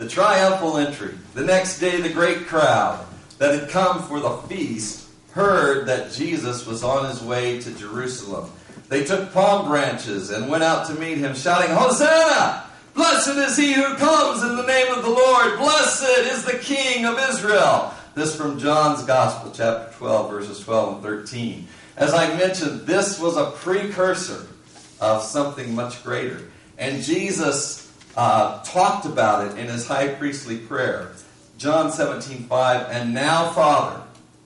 The triumphal entry. The next day, the great crowd that had come for the feast heard that Jesus was on his way to Jerusalem. They took palm branches and went out to meet him, shouting, "Hosanna! Blessed is he who comes in the name of the Lord. Blessed is the King of Israel." This from John's Gospel, chapter 12, verses 12 and 13. As I mentioned, this was a precursor of something much greater. And Jesus talked about it in his high priestly prayer. John 17:5, "And now, Father,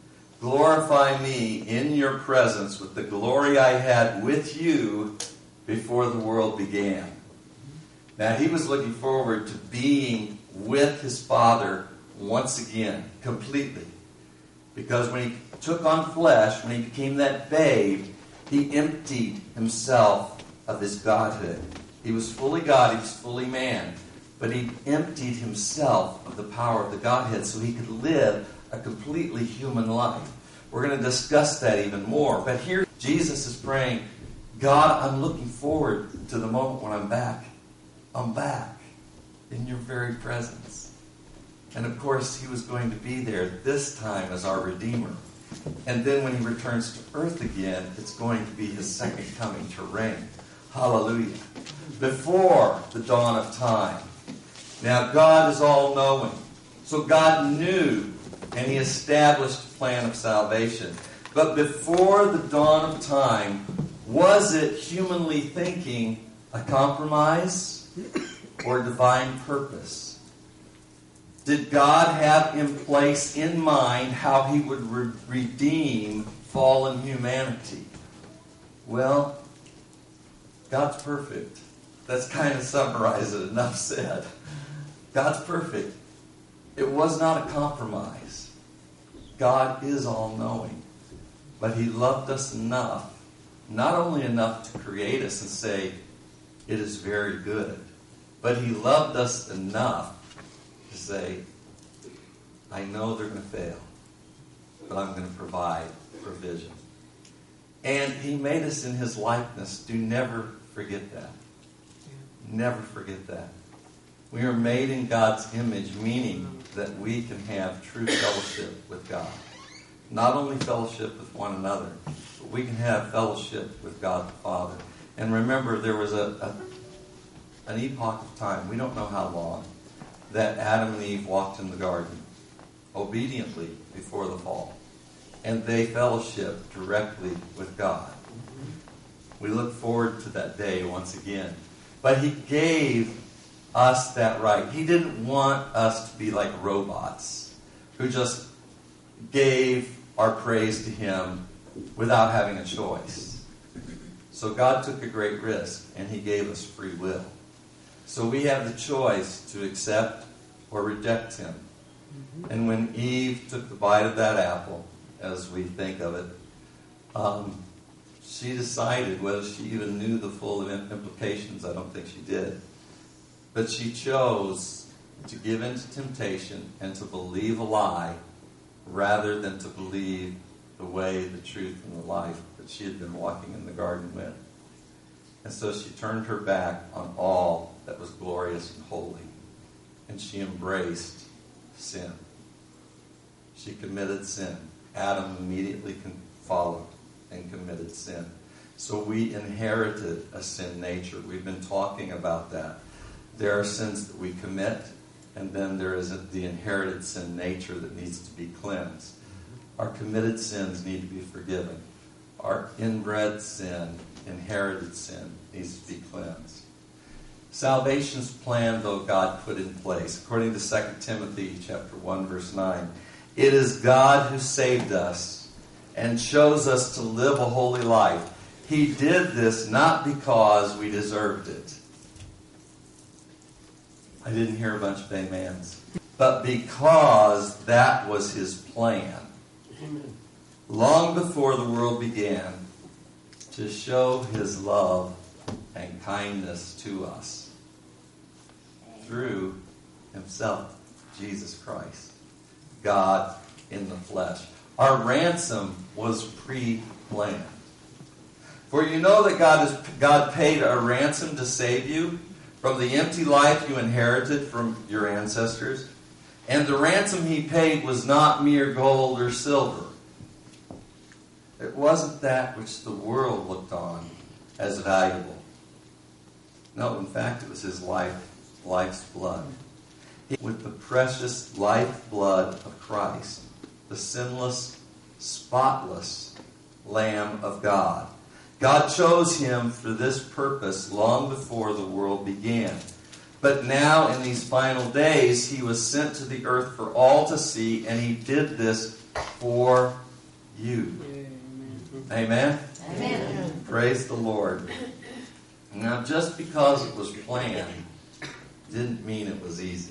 glorify me in your presence with the glory I had with you before the world began." Now, he was looking forward to being with his Father once again, completely. Because when he took on flesh, when he became that babe, he emptied himself of his godhood. He was fully God, he was fully man. But he emptied himself of the power of the Godhead so he could live a completely human life. We're going to discuss that even more. But here Jesus is praying, "God, I'm looking forward to the moment when I'm back. I'm back in your very presence." And of course, he was going to be there this time as our Redeemer. And then when he returns to earth again, it's going to be his second coming to reign. Hallelujah. Before the dawn of time. Now, God is all-knowing. So God knew, and he established a plan of salvation. But before the dawn of time, was it, humanly thinking, a compromise or divine purpose? Did God have in place, in mind, how he would redeem fallen humanity? Well, God's perfect. That's kind of summarized it. Enough said. God's perfect. It was not a compromise. God is all-knowing. But he loved us enough, not only enough to create us and say, "It is very good," but he loved us enough to say, "I know they're going to fail, but I'm going to provide provision." And he made us in his likeness. Do never forget that. Never forget that. We are made in God's image, meaning that we can have true fellowship with God. Not only fellowship with one another, but we can have fellowship with God the Father. And remember, there was an epoch of time, we don't know how long, that Adam and Eve walked in the garden obediently before the fall. And they fellowshiped directly with God. We look forward to that day once again. But he gave us that right. He didn't want us to be like robots who just gave our praise to him without having a choice. So God took a great risk, and he gave us free will. So we have the choice to accept or reject him. And when Eve took the bite of that apple, as we think of it, she decided, whether she even knew the full implications, I don't think she did, but she chose to give in to temptation and to believe a lie rather than to believe the way, the truth, and the life that she had been walking in the garden with. And so she turned her back on all that was glorious and holy, and she embraced sin. She committed sin. Adam immediately followed and committed sin. So we inherited a sin nature. We've been talking about that. There are sins that we commit, and then there is the inherited sin nature that needs to be cleansed. Our committed sins need to be forgiven. Our inbred sin, inherited sin, needs to be cleansed. Salvation's plan, though, God put in place. According to 2 Timothy chapter 1, verse 9, it is God who saved us and chose us to live a holy life. He did this not because we deserved it. I didn't hear a bunch of amens. But because that was his plan. Amen. Long before the world began, to show his love and kindness to us through himself, Jesus Christ, God in the flesh. Our ransom was pre-planned. For you know that God paid a ransom to save you from the empty life you inherited from your ancestors. And the ransom he paid was not mere gold or silver. It wasn't that which the world looked on as valuable. No, in fact, it was his life's blood. With the precious lifeblood of Christ, the sinless, spotless Lamb of God. God chose him for this purpose long before the world began. But now, in these final days, he was sent to the earth for all to see, and he did this for you. Amen? Amen. Praise the Lord. Now, just because it was planned didn't mean it was easy.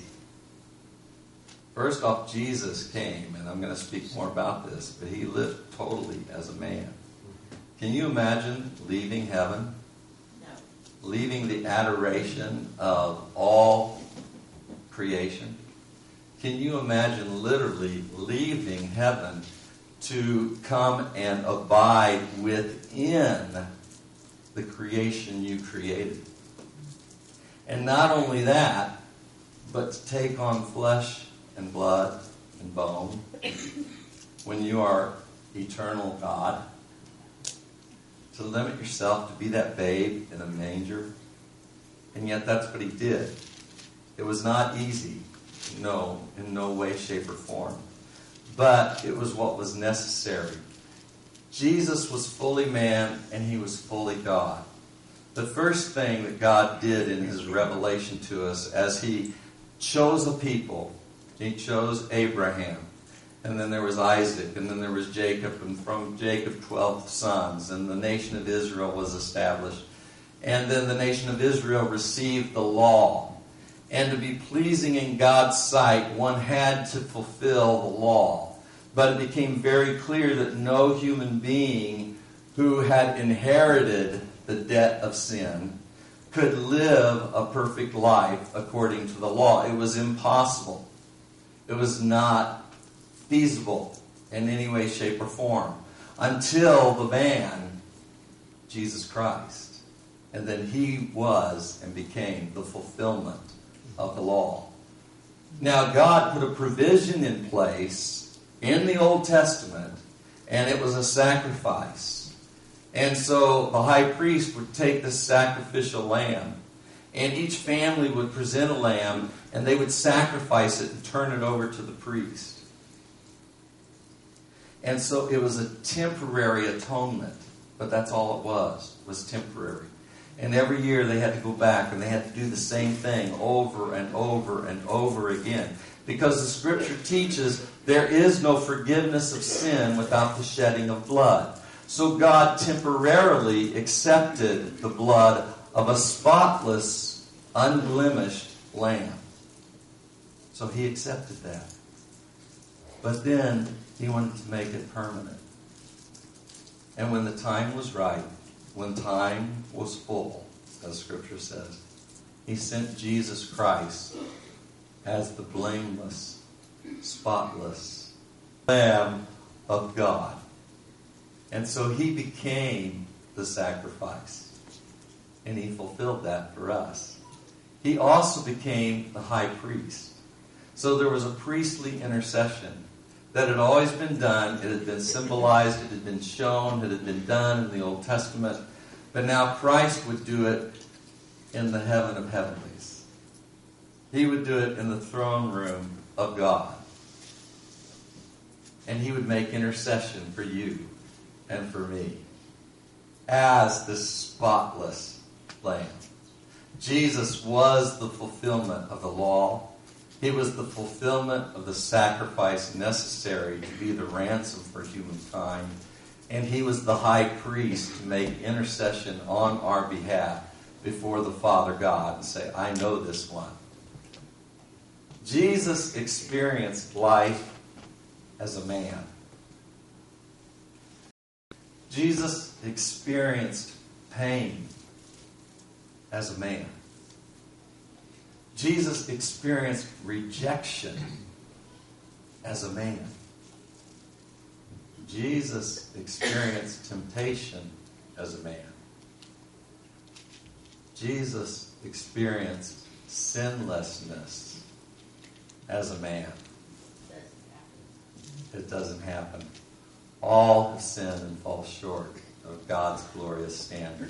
First off, Jesus came, and I'm going to speak more about this, but he lived totally as a man. Can you imagine leaving heaven? No. Leaving the adoration of all creation? Can you imagine literally leaving heaven to come and abide within the creation you created? And not only that, but to take on flesh and blood and bone when you are eternal God, to limit yourself to be that babe in a manger. And yet that's what he did. It was not easy, no, in no way, shape, or form. But it was what was necessary. Jesus was fully man and he was fully God. The first thing that God did in his revelation to us as he chose a people, he chose Abraham. And then there was Isaac, and then there was Jacob, and from Jacob 12 sons, and the nation of Israel was established. And then the nation of Israel received the law. And to be pleasing in God's sight, one had to fulfill the law. But it became very clear that no human being who had inherited the debt of sin could live a perfect life according to the law. It was impossible. It was not feasible in any way, shape, or form until the man, Jesus Christ. And then he was and became the fulfillment of the law. Now, God put a provision in place in the Old Testament, and it was a sacrifice. And so the high priest would take the sacrificial lamb, and each family would present a lamb, and they would sacrifice it and turn it over to the priest. And so it was a temporary atonement, but that's all it was temporary. And every year they had to go back and they had to do the same thing over and over and over again. Because the Scripture teaches there is no forgiveness of sin without the shedding of blood. So God temporarily accepted the blood of a spotless, unblemished lamb. So he accepted that. But then he wanted to make it permanent. And when the time was right, when time was full, as Scripture says, he sent Jesus Christ as the blameless, spotless Lamb of God. And so he became the sacrifice. And he fulfilled that for us. He also became the high priest. So there was a priestly intercession that had always been done. It had been symbolized, it had been shown, it had been done in the Old Testament. But now Christ would do it in the heaven of heavenlies. He would do it in the throne room of God. And he would make intercession for you and for me as the spotless Lamb. Jesus was the fulfillment of the law. He was the fulfillment of the sacrifice necessary to be the ransom for humankind. And he was the high priest to make intercession on our behalf before the Father God and say, I know this one. Jesus experienced life as a man. Jesus experienced pain as a man. Jesus experienced rejection as a man. Jesus experienced temptation as a man. Jesus experienced sinlessness as a man. It doesn't happen. All have sinned and fall short of God's glorious standard.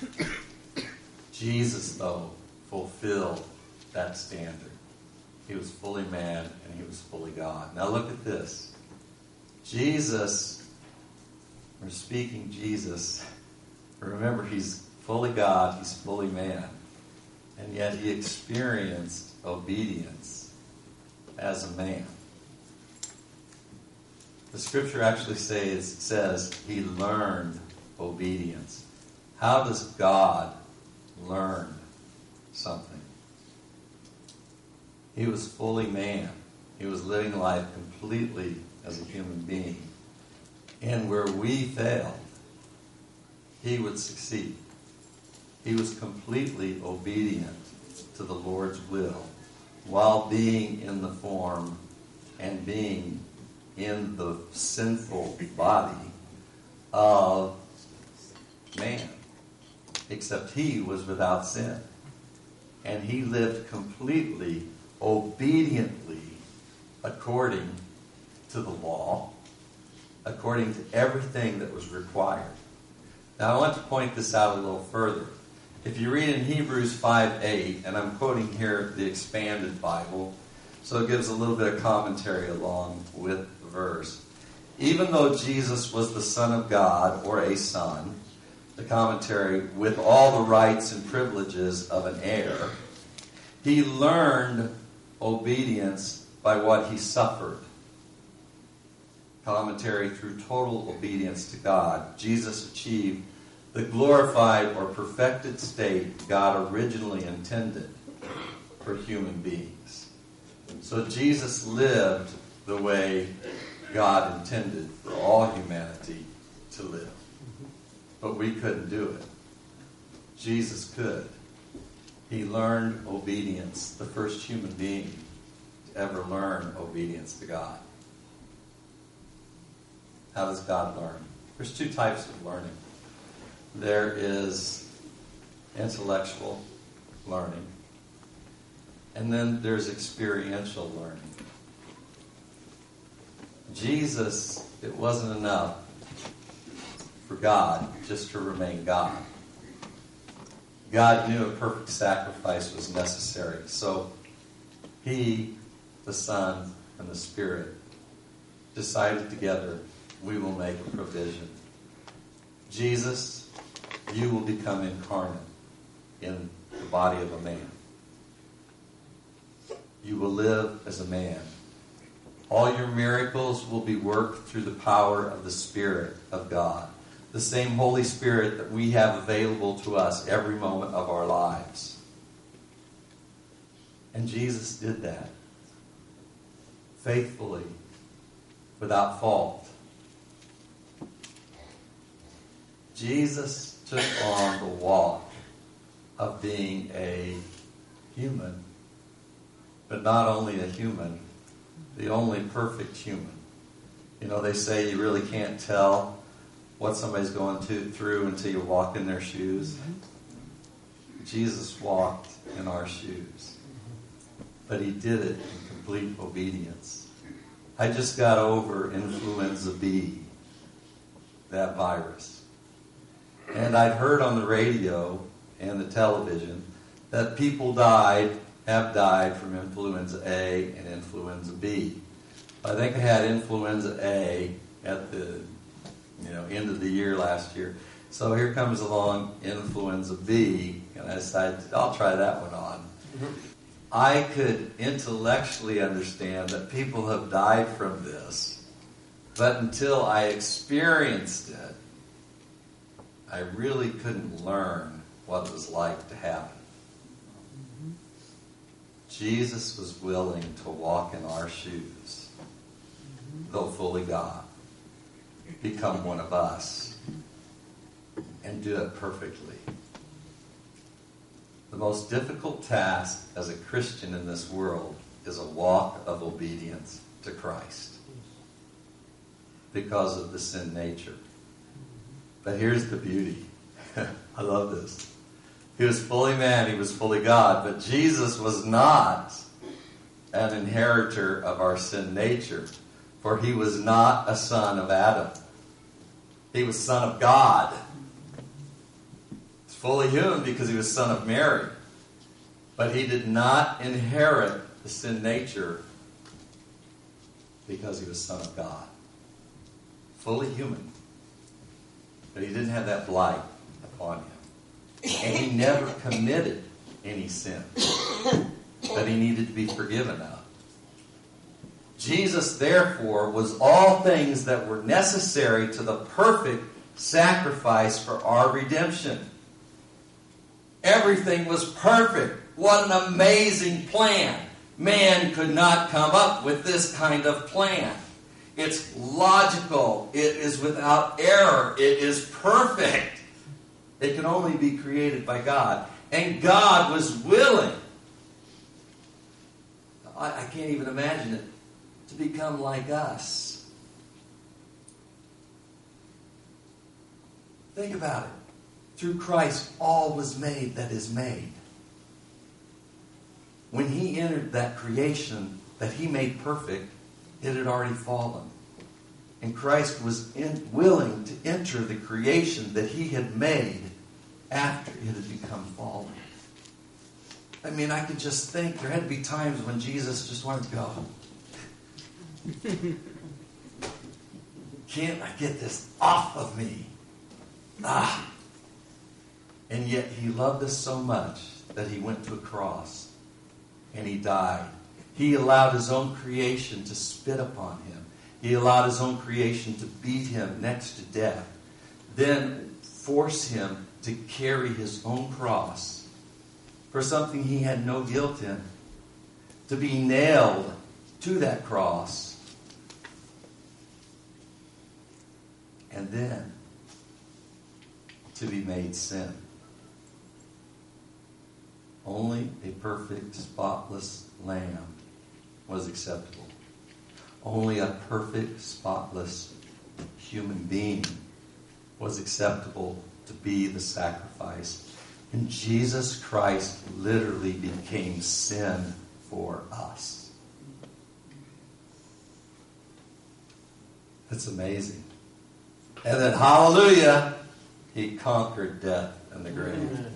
Jesus, though, fulfilled that standard. He was fully man and he was fully God. Now look at this. Jesus, we're speaking Jesus. Remember, he's fully God, he's fully man. And yet he experienced obedience as a man. The scripture actually says he learned obedience. How does God learn something? He was fully man. He was living life completely as a human being. And where we failed, he would succeed. He was completely obedient to the Lord's will while being in the form and being in the sinful body of man. Except he was without sin. And he lived completely, obediently, according to the law, according to everything that was required. Now I want to point this out a little further. If you read in Hebrews 5:8, and I'm quoting here the Expanded Bible, so it gives a little bit of commentary along with the verse. Even though Jesus was the Son of God, or a son, the commentary, with all the rights and privileges of an heir, he learned obedience by what he suffered. Commentary, through total obedience to God, Jesus achieved the glorified or perfected state God originally intended for human beings. So Jesus lived the way God intended for all humanity to live. But we couldn't do it. Jesus could. He learned obedience, the first human being to ever learn obedience to God. How does God learn? There's two types of learning. There is intellectual learning, and then there's experiential learning. Jesus, it wasn't enough for God just to remain God. God knew a perfect sacrifice was necessary, so he, the Son, and the Spirit decided together, we will make a provision. Jesus, you will become incarnate in the body of a man. You will live as a man. All your miracles will be worked through the power of the Spirit of God. The same Holy Spirit that we have available to us every moment of our lives. And Jesus did that. Faithfully. Without fault. Jesus took on the walk of being a human, but not only a human, the only perfect human. You know, they say you really can't tell what somebody's going through until you walk in their shoes. Jesus walked in our shoes, but he did it in complete obedience. I just got over influenza B, that virus. And I'd heard on the radio and the television that people have died from influenza A and influenza B. I think I had influenza A at the end of the year last year. So here comes along influenza B, and I decided I'll try that one on. Mm-hmm. I could intellectually understand that people have died from this, but until I experienced it, I really couldn't learn what it was like to have it. Jesus was willing to walk in our shoes, though fully God, become one of us, and do it perfectly. The most difficult task as a Christian in this world is a walk of obedience to Christ because of the sin nature. But here's the beauty. I love this. He was fully man, he was fully God. But Jesus was not an inheritor of our sin nature, for he was not a son of Adam. He was son of God. He's fully human because he was son of Mary. But he did not inherit the sin nature because he was son of God. Fully human. But he didn't have that blight upon him. And he never committed any sin that he needed to be forgiven of. Jesus, therefore, was all things that were necessary to the perfect sacrifice for our redemption. Everything was perfect. What an amazing plan. Man could not come up with this kind of plan. It's logical. It is without error. It is perfect. It can only be created by God. And God was willing, I can't even imagine it, to become like us. Think about it. Through Christ, all was made that is made. When he entered that creation that he made perfect, it had already fallen. And Christ was willing to enter the creation that he had made after it had become fallen. I mean, I could just think there had to be times when Jesus just wanted to go, can't I get this off of me? And yet he loved us so much that he went to a cross and he died. He allowed his own creation to spit upon him. He allowed his own creation to beat him next to death. Then force him to carry his own cross for something he had no guilt in. To be nailed to that cross. And then to be made sin. Only a perfect, spotless lamb was acceptable. Only a perfect, spotless human being was acceptable to be the sacrifice. And Jesus Christ literally became sin for us. That's amazing. And then, hallelujah, he conquered death and the grave.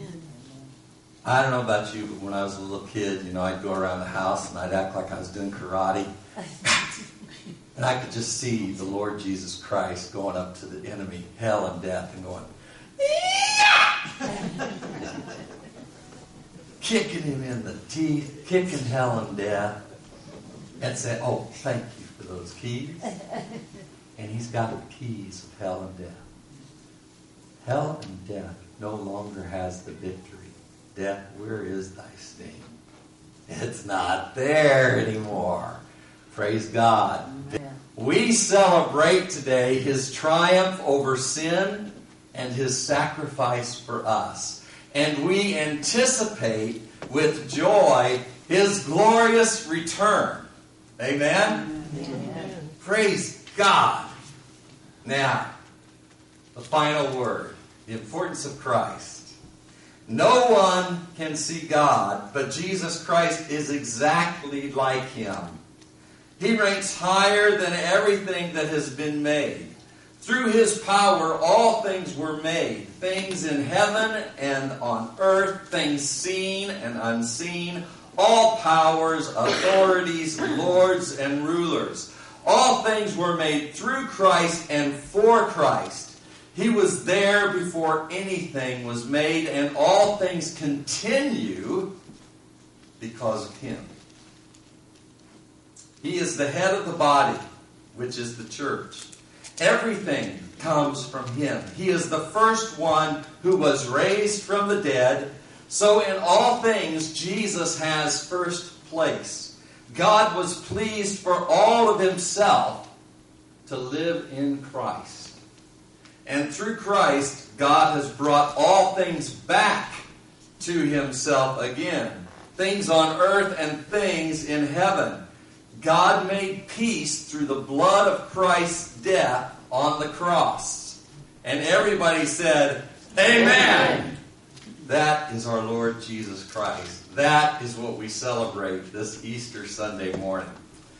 I don't know about you, but when I was a little kid, I'd go around the house and I'd act like I was doing karate. And I could just see the Lord Jesus Christ going up to the enemy, hell and death, and going, kicking him in the teeth, kicking hell and death, and say, oh, thank you for those keys. And he's got the keys of hell and death. Hell and death no longer has the victory. Death, where is thy sting? It's not there anymore. Praise God. Amen. We celebrate today his triumph over sin and his sacrifice for us. And we anticipate with joy his glorious return. Amen? Amen. Praise God. Now, the final word, the importance of Christ. No one can see God, but Jesus Christ is exactly like him. He ranks higher than everything that has been made. Through his power, all things were made. Things in heaven and on earth, things seen and unseen. All powers, authorities, lords, and rulers. All things were made through Christ and for Christ. He was there before anything was made, and all things continue because of him. He is the head of the body, which is the church. Everything comes from him. He is the first one who was raised from the dead. So in all things, Jesus has first place. God was pleased for all of himself to live in Christ. And through Christ, God has brought all things back to himself again. Things on earth and things in heaven. God made peace through the blood of Christ's death on the cross. And everybody said, Amen. That is our Lord Jesus Christ. That is what we celebrate this Easter Sunday morning.